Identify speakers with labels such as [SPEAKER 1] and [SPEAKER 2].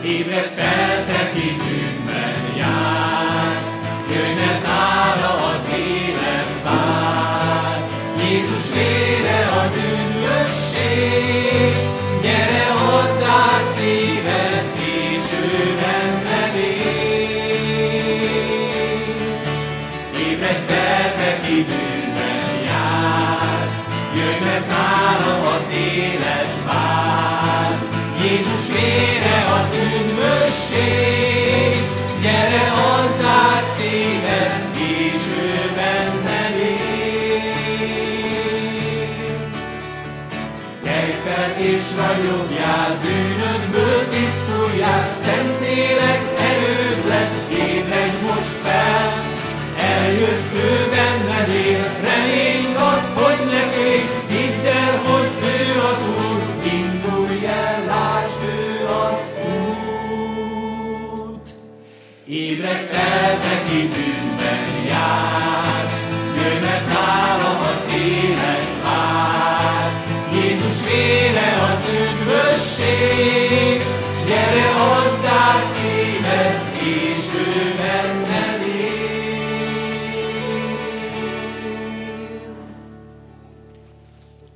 [SPEAKER 1] Ébredj fel, te ki bűnben jársz, jöjj, mert nála az élet vár. Jézus vére az üdvösség, gyere, add át szíved, és ő benned él. Ébredj fel, te ki bűnben jársz, jöjj, mert nála az élet vár. Jézus vére az üdvösség, gyere, add át szíved, és ő benned él. Kelj fel és ragyogjál, bűnödből tisztuljál, Szentlélek erőd lesz, ébredj most fel. Eljött ő benned él, reményt ad, hogy ne félj, hidd el, hogy ő az Úr, indulj el, lásd, ő az út. Ébredj fel, te ki bűnben jársz, jöjj,